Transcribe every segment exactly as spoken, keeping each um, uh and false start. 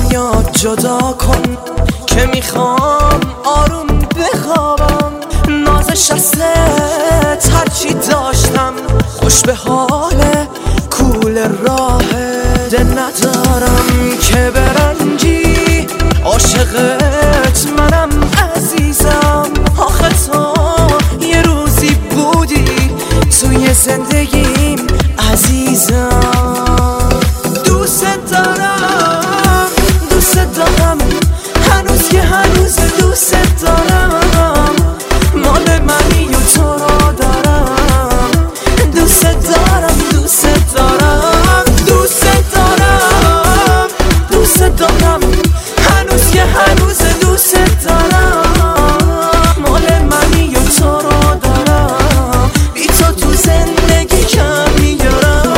یاد جدا کن که میخوام آروم بخوابم. نازش دستت هرچی داشتم خوش به حال کول راهه. دل ندارم که برنجی عاشقت منم عزیزم. آخه تو یه روزی بودی توی زندگیم عزیزم. دوست دارم دوست دارم هنوز که هنوز دوست دارم. مال منی و تو را دارم. دوست دارم دوست دارم دوست دارم دوست دارم هنوز که هنوز دوست دارم. مال منی و تو را دارم. بی تو تو زندگی کم میارم.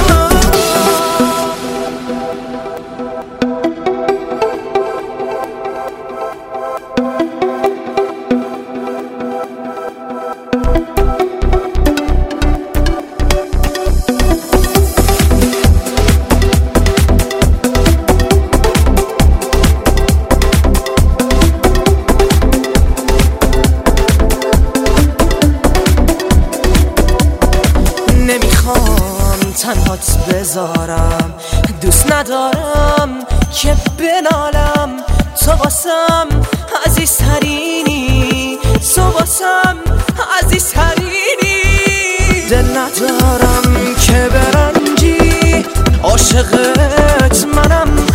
نمیخوام تنهات بذارم. دوست ندارم که بنالم. تو واسم عزیزترینی. تو واسم عزیزترینی. دل ندارم که برنجی عاشقت منم